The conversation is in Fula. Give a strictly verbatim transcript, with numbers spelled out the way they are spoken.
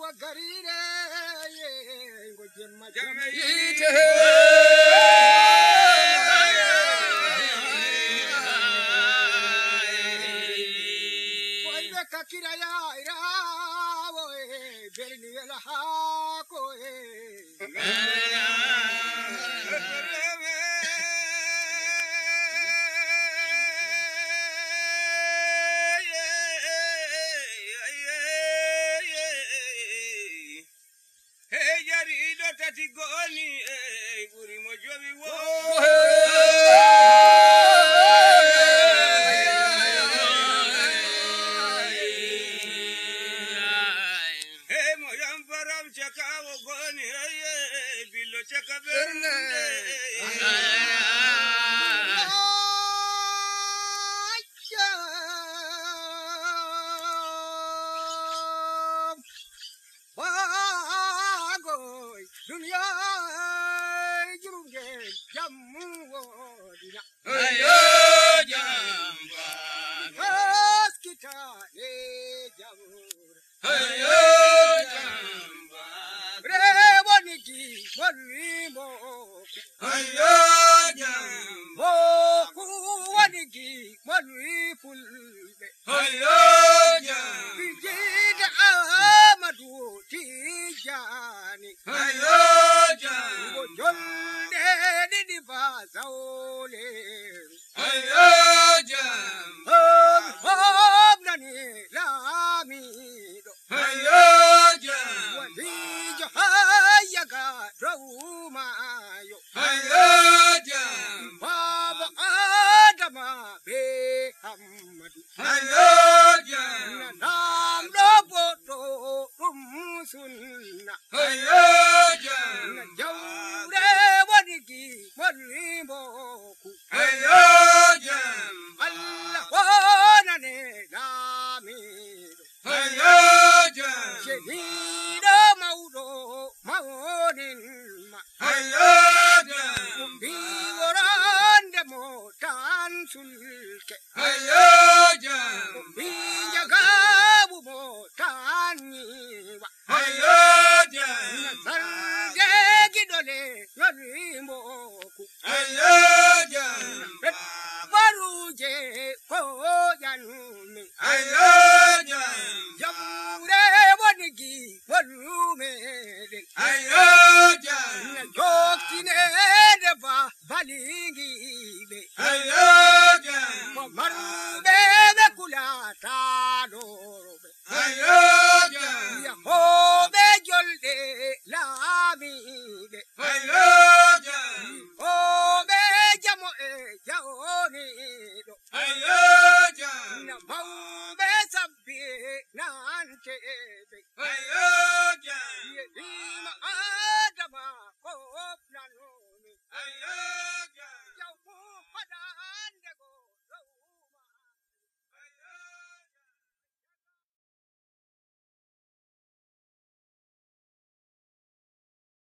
garire ngo jemma Jamaica. Wanda kakira ya irawo berni la ha ko Goni eh guri mojobi wo eh moyam param chakawo goni eh billo chakaberne dunia jurunge jamu dina ayo jamba bas kita le jamur ayo jamba reboniki bonimo ayo jamba kuwaniki manipul ayo jamba bijida amadu tijani ayo jamba jolde didi bazaole ayo jamba hom nani lamido ayo jamba wadijo hayaga rawmayo ayo jamba baba adama be hamadu ayo jamba nam do bodo rum sunna ayo jamba jawre wanigi wanimo ku ayo jamba Allah wanane lamido ayo jamba shehida maudo maunin ma ayo jamba bi warande mo tan sulke ayo